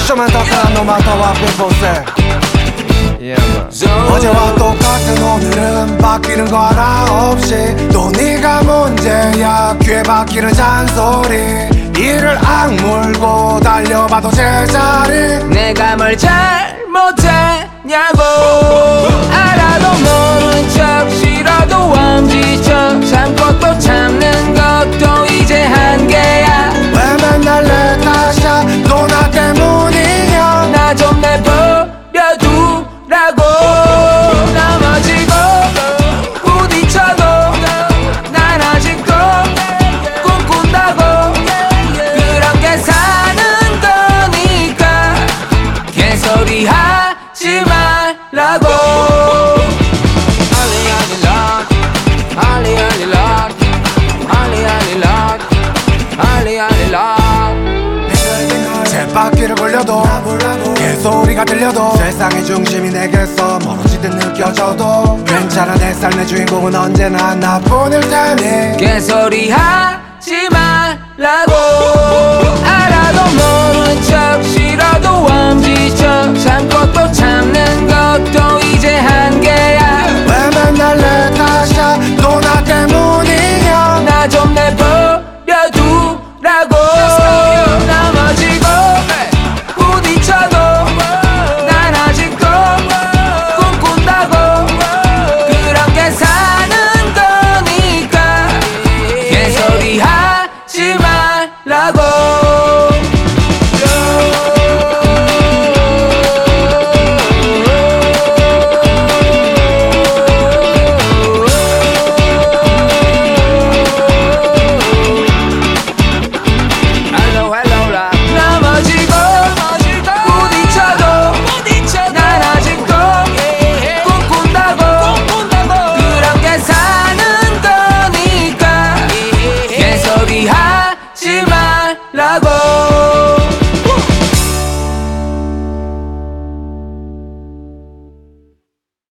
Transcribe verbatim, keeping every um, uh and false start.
show 더 큰 no matter what people say. Yeah, man. 어제와 똑같은 오늘은 바뀌는 거 하나 없이 또 네가 문제야 귀에 박히는 잔소리 이를 악물고 달려봐도 제자리 내가 뭘 잘못했냐고 알아도 모른 척 싫어도 엄지척 참고 또 참는 것도 이제 한계야 왜 맨날 내 탓이야 또 나 때문이냐 나 좀 내버려두라고 넘어지고 부딪혀도 난 아직도 꿈꾼다고 그런 게 사는 거니까 개소리 하지 말라고 알리 알리 락 알리 알리 락 알리 알리 락 알리 알리 락 쳇바퀴를 굴려도 개소리가 들려도 세상의 중심이 내게서 멀어지듯 느껴져도 괜찮아 내 삶의 주인공은 언제나 나뿐일 테니 개소리 하지 말라고 알아도 모른 척 싫어도 엄지척 참고 또 참는 것도 이제 한계야 왜 맨날 내 탓이야 또 나 때문이냐 나 좀 내버려두라고 넘어지고 부딪혀도 난 아직도 꿈꾼다고 그런 게 사는 거니까 개소리 하지 말라고 하지 말라고